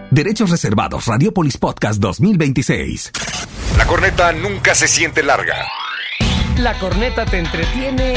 Derechos reservados. Radiopolis Podcast 2026. La corneta nunca se siente larga. La corneta te entretiene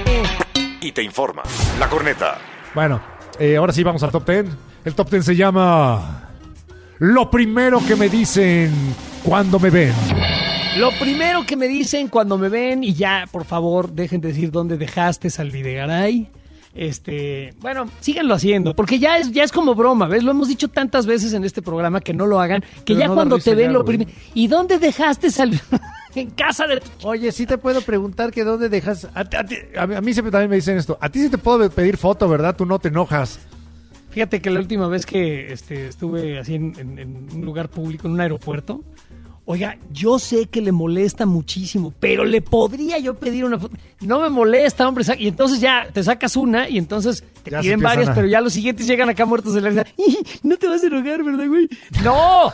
Y te informa. La corneta. Bueno, ahora sí vamos al top 10. El top 10 se llama Lo primero que me dicen cuando me ven. Lo primero que me dicen cuando me ven, y ya, por favor, dejen de decir dónde dejaste al Videgaray. Bueno, síganlo haciendo, porque ya es como broma, ¿ves? Lo hemos dicho tantas veces en este programa que no lo hagan, que pero ya no cuando te ven lo primero. ¿Y dónde dejaste al en casa de tu... Oye, sí te puedo preguntar que dónde dejas. A mí siempre también me dicen esto. A ti sí te puedo pedir foto, ¿verdad? Tú no te enojas. Fíjate que la última vez que estuve así en un lugar público, en un aeropuerto, oiga, yo sé que le molesta muchísimo, pero le podría yo pedir una foto. No me molesta, hombre. Y entonces ya te sacas una y entonces te ya piden varias, pero ya los siguientes llegan acá muertos de la risa. No te vas a enojar, ¿verdad, güey? ¡No!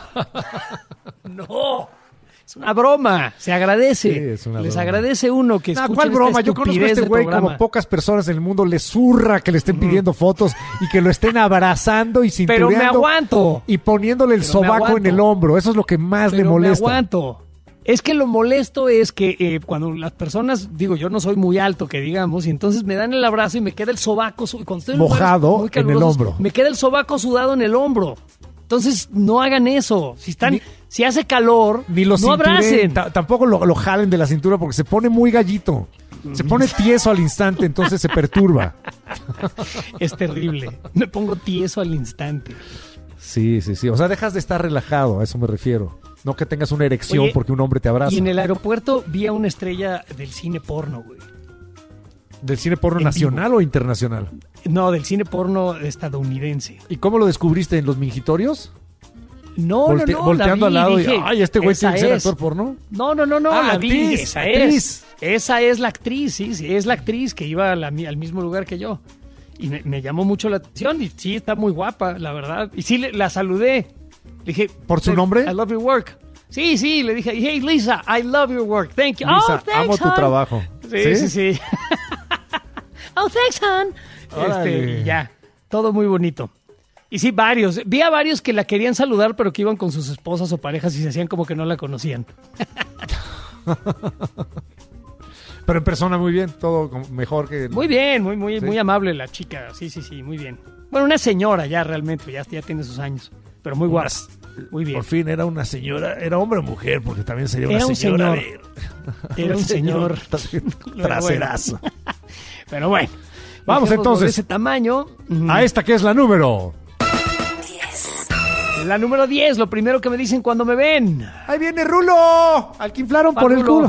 ¡No! Es una broma, se agradece. Sí, es una Les broma. Agradece uno que escuchen ¿cuál broma? Yo conozco a este güey como pocas personas en el mundo le zurra que le estén pidiendo fotos y que lo estén abrazando y cintureando. Pero me aguanto. Y poniéndole el sobaco en el hombro. Eso es lo que más le molesta. Me aguanto. Es que lo molesto es que cuando las personas, digo, yo no soy muy alto, que digamos, y entonces me dan el abrazo y me queda el sobaco cuando estoy mojado en el hombro. Me queda el sobaco sudado en el hombro. Entonces, no hagan eso. Si hace calor, no abracen. Tampoco lo jalen de la cintura porque se pone muy gallito. Se pone tieso al instante, entonces se perturba. Es terrible. Me pongo tieso al instante. Sí. O sea, dejas de estar relajado, a eso me refiero. No que tengas una erección porque un hombre te abraza. Y en el aeropuerto vi a una estrella del cine porno, güey. ¿Del cine porno nacional o internacional? No, del cine porno estadounidense. ¿Y cómo lo descubriste? ¿En los mingitorios? No. Volteando al lado y ay, este güey tiene que ser actor porno. No, la vi. Esa es la actriz, sí, es la actriz que iba al mismo lugar que yo. Y me llamó mucho la atención y sí, está muy guapa, la verdad. Y sí, la saludé. Le dije... ¿Por su nombre? I love your work. Sí, le dije, hey, Lisa, I love your work. Thank you. Lisa, thanks, amo tu trabajo. Sí. Oh, thanks, hon. Y ya, todo muy bonito. Y sí, vi a varios que la querían saludar, pero que iban con sus esposas o parejas y se hacían como que no la conocían. Pero en persona muy bien, todo mejor que... Muy bien, muy amable la chica, sí, muy bien. Bueno, una señora ya realmente, ya tiene sus años, pero muy guapa, muy bien. Por fin era una señora, ¿era hombre o mujer? Porque también sería una señora. Era un señor. Traserazo. Pero bueno. Vamos entonces. De ese tamaño. A esta que es la número 10. La número 10, lo primero que me dicen cuando me ven. ¡Ahí viene Rulo! Al que inflaron por el culo.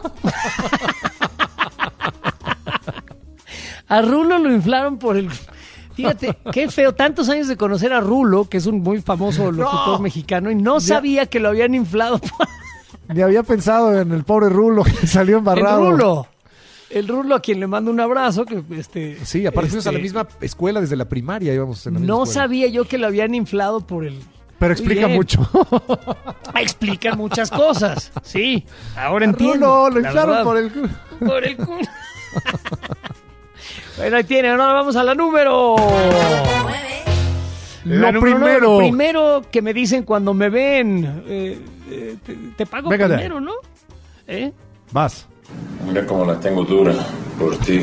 A Rulo lo inflaron por el... Fíjate, qué feo, tantos años de conocer a Rulo, que es un muy famoso locutor mexicano, y no sabía que lo habían inflado. Ni había pensado en el pobre Rulo que salió embarrado. El Rulo a quien le mando un abrazo. Sí, aparte fuimos a la misma escuela desde la primaria. Íbamos en la misma escuela. Sabía yo que lo habían inflado por el... Pero explica mucho. Explica muchas cosas, sí. Ahora entiendo. Rulo, lo inflaron por el culo. Por el culo. Bueno, ahí tiene, ahora vamos a la número 9. Lo primero que me dicen cuando me ven, te pago Venga primero, ¿no? Vas. Mira cómo la tengo dura por ti.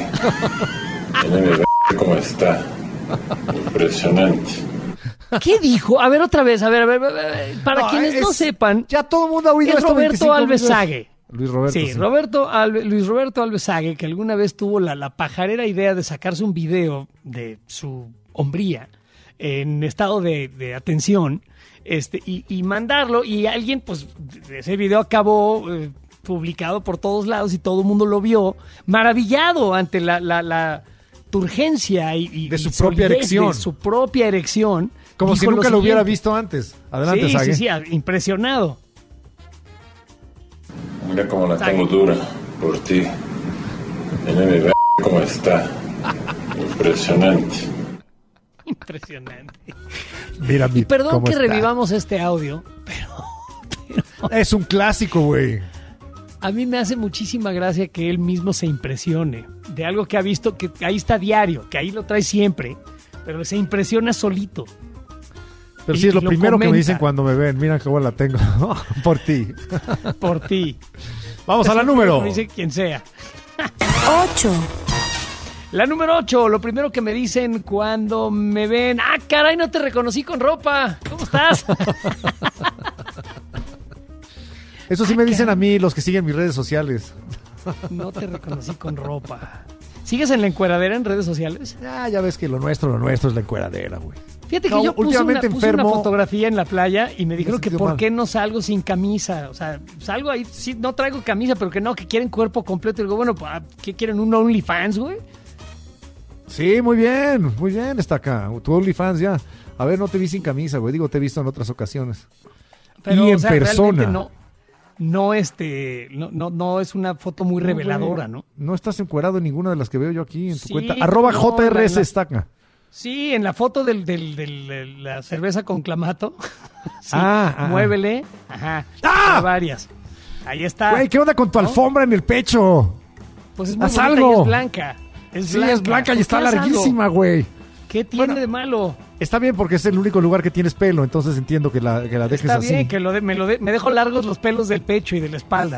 Cómo está. Impresionante. ¿Qué dijo? A ver, otra vez, a ver. Para quienes no sepan, ya todo el mundo ha oído esto. Roberto Alves Sague. Luis Roberto. Sí, sí. Luis Roberto Alves Sague, que alguna vez tuvo la pajarera idea de sacarse un video de su hombría en estado de atención, y mandarlo, y alguien, pues, ese video acabó publicado por todos lados y todo el mundo lo vio, maravillado ante la turgencia y de su propia erección. De su propia erección. Como si nunca lo hubiera visto antes. Adelante, Sague. Sí, impresionado. Mira cómo la tengo dura por ti. Cómo está. Impresionante. Impresionante. Mira, y perdón que revivamos este audio, pero... Es un clásico, güey. A mí me hace muchísima gracia que él mismo se impresione de algo que ha visto, que ahí está diario, que ahí lo trae siempre, pero se impresiona solito. Pero Y- sí, es lo y lo primero que me comenta. dicen cuando me ven. Mira qué buena la tengo. Por ti. Por ti. Vamos a Es la lo primero número. que me dice quien sea. 8, La número 8, lo primero que me dicen cuando me ven. ¡Ah, caray, no te reconocí con ropa! ¿Cómo estás? Eso sí me dicen a mí los que siguen mis redes sociales. No te reconocí con ropa. ¿Sigues en la encueradera en redes sociales? Ya ves que lo nuestro es la encueradera, güey. Fíjate que No, yo puse últimamente una enfermo. fotografía en la playa y me dijeron Me que sentí por mal. qué no salgo sin camisa. O sea, salgo ahí, sí, no traigo camisa, pero que no, que quieren cuerpo completo. Y digo, bueno, ¿qué quieren? ¿Un OnlyFans, güey? Sí, muy bien está acá. Tu OnlyFans ya. A ver, no te vi sin camisa, güey. Digo, te he visto en otras ocasiones. Pero, y en o sea, persona. realmente no es una foto muy reveladora, ¿no? No estás encuerado en ninguna de las que veo yo aquí en tu Sí, cuenta. no, @JRS la- estaca. Sí, en la foto de la cerveza con clamato. Sí, Ah. muévele. Ajá. ¡Ah! Hay varias. Ahí está. Güey, ¿qué onda con tu alfombra en el pecho? Pues es muy haz bonita algo. y es blanca. Sí, es blanca y ¿Por está qué haz algo? larguísima, güey. ¿Qué tiene Bueno, de malo? Está bien porque es el único lugar que tienes pelo, entonces entiendo que la dejes Está así. bien que me dejo largos los pelos del pecho y de la espalda.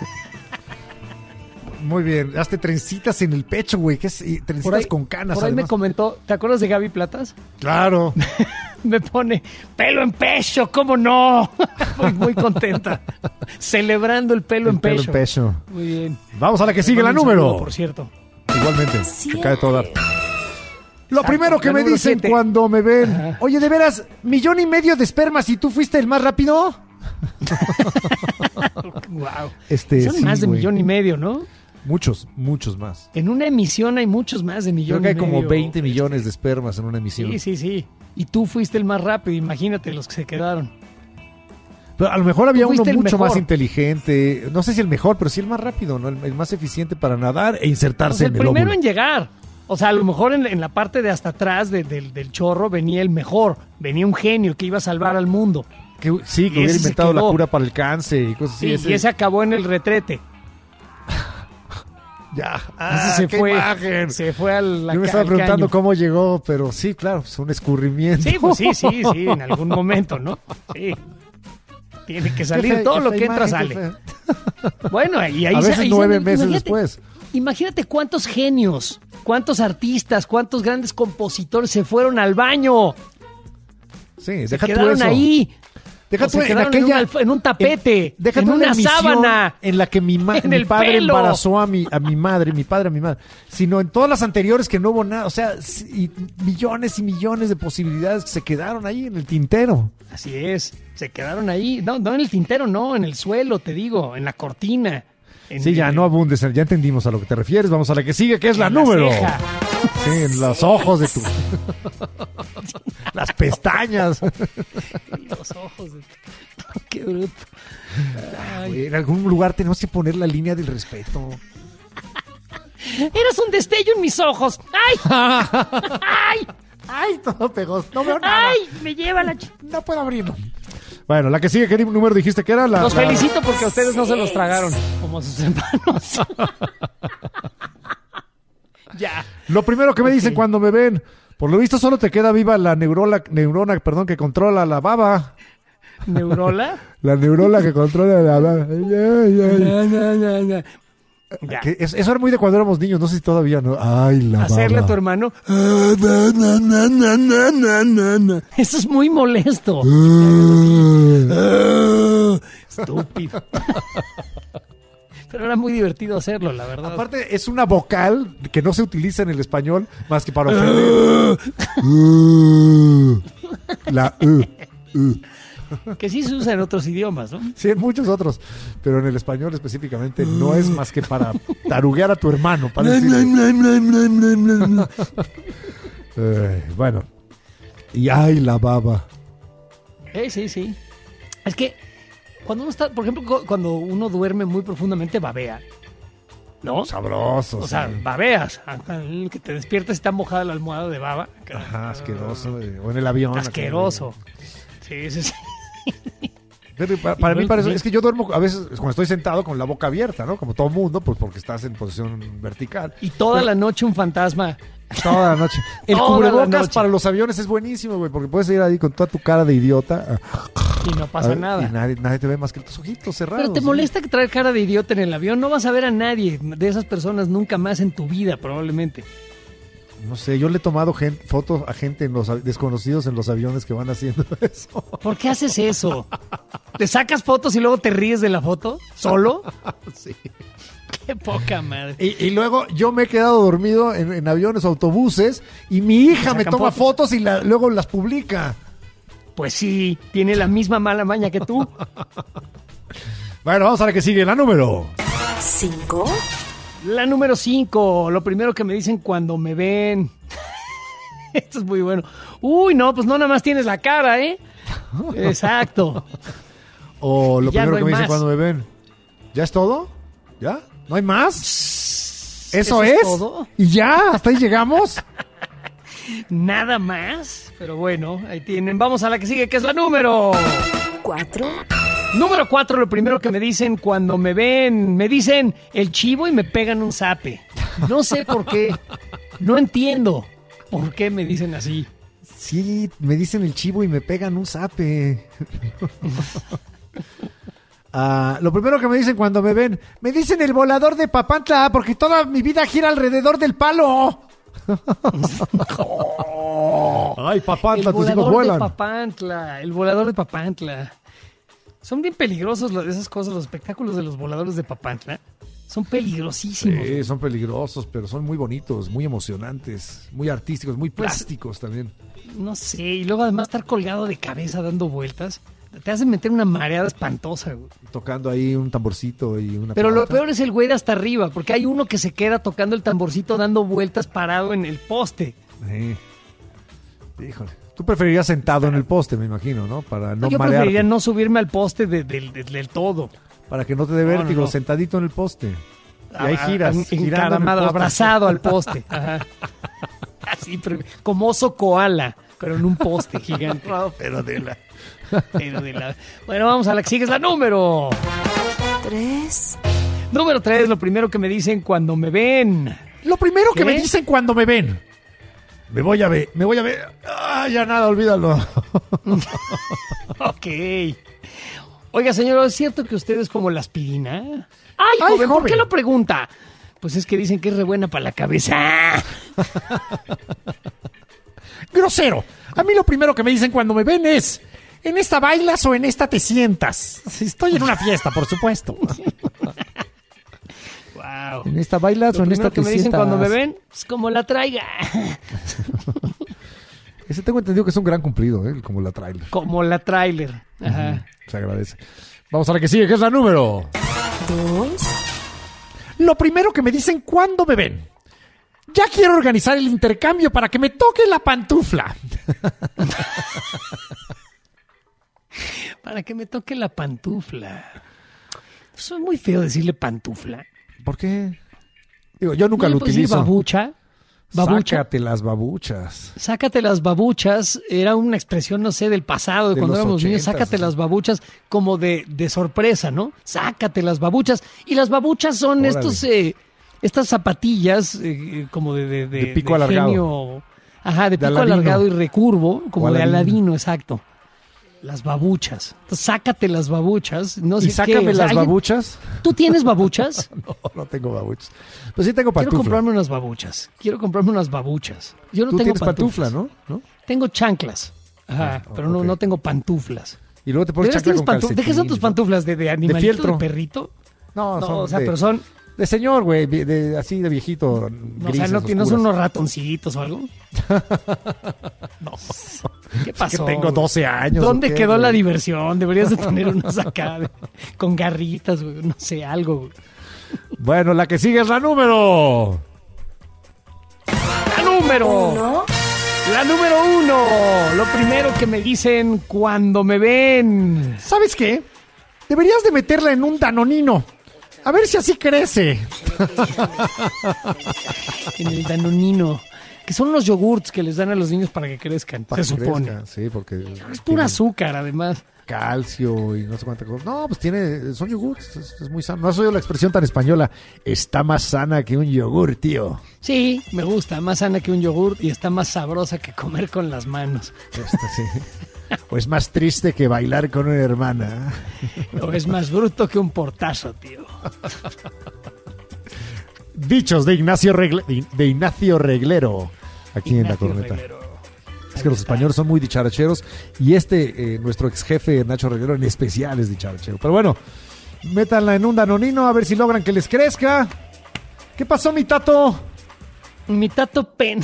Muy bien, hazte trencitas en el pecho, güey. ¿Qué es? Y trencitas con canas, Por ahí me además. comentó, ¿te acuerdas de Gaby Platas? Claro. Me pone, pelo en pecho, ¿cómo no? Muy contenta. Celebrando el pelo en Pelo pecho. en pecho. Muy bien. Vamos a la que sigue, Le la mando un número. saludo, por cierto. Igualmente, me cae todo dar. Lo Exacto, primero que la me número dicen 7. cuando me ven, Ajá. oye, ¿de veras, 1.5 millones de espermas y tú fuiste el más rápido? Wow. Son Sí, más de güey. 1.5 millones, ¿no? Muchos más. En una emisión hay muchos más de 1.5 Creo que hay como millones. 20 millones de espermas en una emisión. Sí. Y tú fuiste el más rápido, imagínate los que se quedaron. Pero a lo mejor había Tú uno fuiste el mucho mejor. más inteligente. No sé si el mejor, pero sí el más rápido, ¿no? El más eficiente para nadar e O insertarse sea, el en el primero óvulo. en llegar. O sea, a lo mejor en la parte de hasta atrás del chorro venía el mejor. Venía un genio que iba a salvar al mundo. Sí, y que hubiera ese se inventado la quedó. cura para el cáncer y cosas así. Sí, y ese acabó en el retrete. Ya. Ese ¡Qué imagen! se fue al Yo me estaba preguntando caño. cómo llegó, pero sí, claro, es un escurrimiento. Sí, pues sí, en algún momento, ¿no? Sí. Tiene que salir, Qué todo fea lo que entra imagen, qué sale. fea. Bueno, y ahí A veces 9 meses imagínate- después. Imagínate cuántos genios, cuántos artistas, cuántos grandes compositores se fueron al baño. Sí, Se deja tú quedaron eso. ahí. Deja O tú se en quedaron aquella en un tapete, deja en tú una emisión sábana, en la que mi en mi el padre pelo. embarazó a mi madre, mi padre a mi madre, sino en todas las anteriores que no hubo nada, o sea, y millones y millones de posibilidades que se quedaron ahí en el tintero. Así es, se quedaron ahí. No en el tintero, no, en el suelo, te digo, en la cortina. Sí, ya no abundes, ya entendimos a lo que te refieres. Vamos a la que sigue, que es la en número. ceja. Sí, en los ojos de tu las pestañas. Los ojos. Qué bruto. Ay. Güey, en algún lugar tenemos que poner la línea del respeto. Eras un destello en mis ojos. ¡Ay! ¡Ay! Ay, todo pegó. No veo nada. ¡Ay! Me lleva la No puedo abrirlo. Bueno, la que sigue, ¿qué número dijiste que era? Los felicito porque a ustedes no se los tragaron como sus hermanos. Ya. Lo primero que me dicen cuando me ven, por lo visto solo te queda viva la neurona, que controla la baba. ¿Neurola? La neurona que controla la baba. Ya. Eso era muy de cuando éramos niños, no sé si todavía no. Ay, la Hacerle a baba. tu hermano. Eso es muy molesto. Estúpido. Pero era muy divertido hacerlo, la verdad. Aparte, es una vocal que no se utiliza en el español más que para ofender. La Que sí se usa en otros idiomas, ¿no? Sí, en muchos otros, pero en el español específicamente no es más que para taruguear a tu hermano. Para decirle. Bueno. Y ay, la baba. Sí. Es que cuando uno está, por ejemplo, cuando uno duerme muy profundamente, babea. ¿No? Sabroso. O sea, sí. babeas. Que te despiertas y está mojada la almohada de baba. Ajá, asqueroso. O en el avión. Asqueroso. Sí. Pero para mí bueno, parece, sí. es que yo duermo a veces cuando estoy sentado con la boca abierta, ¿no? Como todo mundo, pues porque estás en posición vertical. Y toda la noche un fantasma. Toda la noche. El Toda la cubrebocas noche. para los aviones es buenísimo, güey, porque puedes ir ahí con toda tu cara de idiota. Y no pasa Y nada. nadie te ve más que tus ojitos cerrados. Pero te molesta que traer cara de idiota en el avión. No vas a ver a nadie de esas personas nunca más en tu vida, probablemente. No sé, yo le he tomado fotos a gente desconocidos en los aviones que van haciendo eso. ¿Por qué haces eso? ¿Te sacas fotos y luego te ríes de la foto? ¿Solo? Sí. Qué poca madre. Y luego yo me he quedado dormido en aviones, autobuses, y mi hija me sacan toma fotos. fotos y luego las publica. Pues sí, tiene la misma mala maña que tú. Bueno, vamos a la que sigue, la número. 5, La número 5, lo primero que me dicen cuando me ven. Esto es muy bueno. Uy, no, pues no nada más tienes la cara, ¿eh? Exacto. O lo Ya primero no que hay me dicen más. cuando me ven. ¿Ya es todo? ¿Ya? ¿No hay más? ¿Eso es es? todo? ¿Y ya? ¿Hasta ahí llegamos? Nada más. Pero bueno, ahí tienen. Vamos a la que sigue, que es la número. 4, Número 4, lo primero que me dicen cuando me ven, me dicen el chivo y me pegan un zape. No sé por qué. No entiendo por qué me dicen así. Sí, me dicen el chivo y me pegan un zape. Lo primero que me dicen cuando me ven, me dicen el volador de Papantla, porque toda mi vida gira alrededor del palo. Ay, Papantla, El tus hijos volador de vuelan. Papantla, el volador de Papantla. Son bien peligrosos esas cosas, los espectáculos de los voladores de Papantla. Son peligrosísimos. Sí, son peligrosos, pero son muy bonitos, muy emocionantes, muy artísticos, muy plásticos también. No sé, y luego además estar colgado de cabeza dando vueltas, te hacen meter una mareada espantosa, güey. Tocando ahí un tamborcito y una Pero lo flauta. peor es el güey de hasta arriba, porque hay uno que se queda tocando el tamborcito dando vueltas parado en el poste. Sí. Híjole. Tú preferirías sentado en el poste, me imagino, ¿no? Para no Yo marearte. preferiría no subirme al poste del todo. Para que no te dé vértigo, no. sentadito en el poste. Y ahí giras, girando en el Encaramado, poste. abrazado al poste. Ajá. Así, como oso koala, pero en un poste gigante. No, pero de la... Bueno, vamos a la que sigue, es la número. 3, Número 3, lo primero que me dicen cuando me ven. Lo primero que ¿Qué? me dicen cuando me ven. Me voy a ver. Ah, ya nada, olvídalo. Ok. Oiga, señor, ¿es cierto que usted es como la aspirina? Ay, joven, ¿por joven. qué lo pregunta? Pues es que dicen que es re buena para la cabeza. Grosero. A mí lo primero que me dicen cuando me ven es: ¿en esta bailas o en esta te sientas? Estoy en una fiesta, por supuesto. Wow. ¿En esta bailas Lo o en primero esta que te me dicen sientas? cuando me ven es como la traiga. Ese tengo entendido que es un gran cumplido, ¿eh? Como la trailer. Como la trailer. Ajá. Se agradece. Vamos a la que sigue, que es la número. 2, Lo primero que me dicen cuando me ven: ya quiero organizar el intercambio para que me toque la pantufla. Para que me toque la pantufla. Eso es muy feo decirle pantufla. ¿Por qué? Digo, yo nunca ¿No lo le puedes decir utilizo. babucha? Babucha. Sácate las babuchas. Sácate las babuchas, era una expresión, no sé, del pasado, de De cuando los éramos niños. 80s, Sácate ¿sí? las babuchas como de sorpresa, ¿no? Sácate las babuchas. Y las babuchas son Órale. estas zapatillas como de pico alargado. genio. Ajá, de De pico Aladino. alargado y recurvo, como O de Aladino. Aladino, exacto. Las babuchas. Entonces, sácate las babuchas. No sé ¿Y sácame qué, o sea, las babuchas? ¿Tú tienes babuchas? No tengo babuchas. Pues sí tengo Quiero pantufla. comprarme unas babuchas. Quiero comprarme unas babuchas. Yo no Tú tengo tienes pantufla, pantuflas. ¿no? Tengo chanclas. Ajá, pero no, ok. no tengo pantuflas. Y luego te ¿De pones veras chancla tienes con pantuflas? ¿De qué son tus calcetines, pantuflas? ¿De animalito, fieltro. de perrito? No, No, son o sea, de, pero son... de señor, güey, así de viejito. No, o sea, ¿no son unos ratoncitos o algo? No. ¿Qué pasó? Que tengo 12 años. ¿Dónde ¿o qué, quedó güey? la diversión? Deberías de tener unos acá con garritas, güey, no sé, algo. Güey. Bueno, la que sigue es la número. ¡La número! 1, La número 1. Lo primero que me dicen cuando me ven. ¿Sabes qué? Deberías de meterla en un danonino. A ver si así crece. En el danonino. que son los yogurts que les dan a los niños para que crezcan, Para se que supone. crezca, sí, porque Es pura azúcar, además. calcio y no sé cuánta cosa. No, pues son yogurts, es muy sano. No has oído la expresión tan española, está más sana que un yogur, tío. Sí, me gusta, más sana que un yogurt y está más sabrosa que comer con las manos. Sí. O es más triste que bailar con una hermana. O es más bruto que un portazo, tío. Dichos de Ignacio Reglero, aquí en La Ignacio Corneta. Reglero. Es que los españoles son muy dicharacheros y nuestro ex jefe Nacho Reguero en especial es dicharachero. Pero bueno, métanla en un danonino a ver si logran que les crezca. ¿Qué pasó, mi tato? Mi tato pen.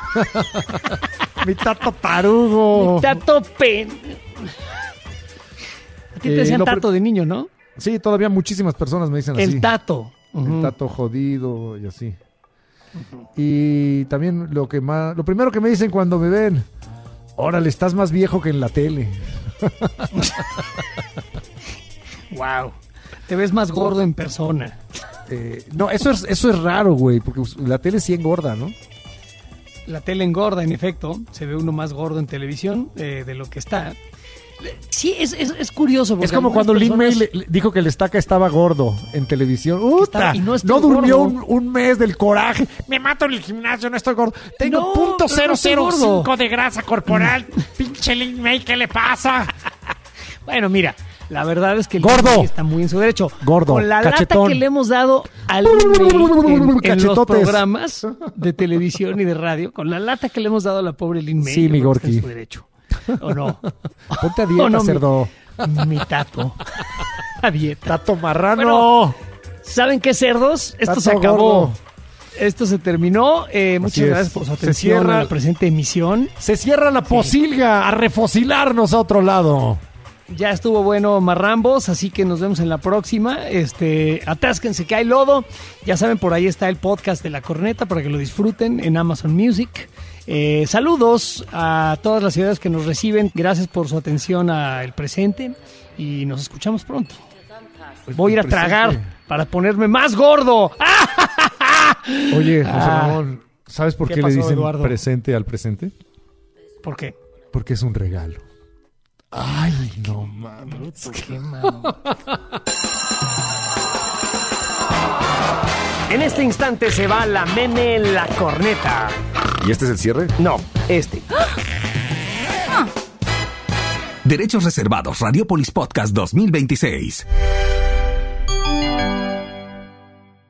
Mi tato tarugo. Mi tato pen. A ti te decían no, tato de niño, ¿no? Sí, todavía muchísimas personas me dicen así. El tato. El tato jodido y así. Y también lo primero que me dicen cuando me ven, órale, estás más viejo que en la tele. Wow. Te ves más gordo en persona. No, eso es raro, güey, porque la tele sí engorda, ¿no? La tele engorda, en efecto. Se ve uno más gordo en televisión de lo que está. Sí, es curioso. Es como cuando Lin May dijo que el Estaca estaba gordo en televisión. ¡Uta! Y no No durmió gordo. un mes del coraje. Me mato en el gimnasio, no estoy gordo. Tengo No, pero no estoy .005 gordo. de grasa corporal. Pinche Lin May, ¿qué le pasa? Bueno, mira, la verdad es que el Gordo. Lin May está muy en su derecho. Gordo, Con la cachetón. lata que le hemos dado al Lin May en los Cachetotes. programas de televisión y de radio, con la lata que le hemos dado a la pobre Lin May, Sí, yo mi creo que está Gorky. en su derecho. ¿O no? Ponte a dieta, ¿O no, cerdo. Mi tato. A dieta. Tato marrano. Bueno, ¿saben qué, cerdos? Esto Tato se acabó. gordo. Esto se terminó. Muchas es. gracias por su Se atención cierra. a la presente emisión. Se cierra la posilga a refosilarnos a otro lado. Ya estuvo bueno Marrambos, así que nos vemos en la próxima. Atásquense que hay lodo. Ya saben, por ahí está el podcast de La Corneta para que lo disfruten en Amazon Music. Saludos a todas las ciudades que nos reciben. Gracias por su atención al presente y nos escuchamos pronto. Voy a ir a tragar para ponerme más gordo. Oye, José Ramón, ¿sabes por ¿Qué qué le pasó, dicen Eduardo? presente al presente? ¿Por qué? Porque es un regalo. Ay, no mames. Qué malo. En este instante se va la meme La Corneta. ¿Y este es el cierre? No, este. Derechos reservados. Radiopolis Podcast 2026.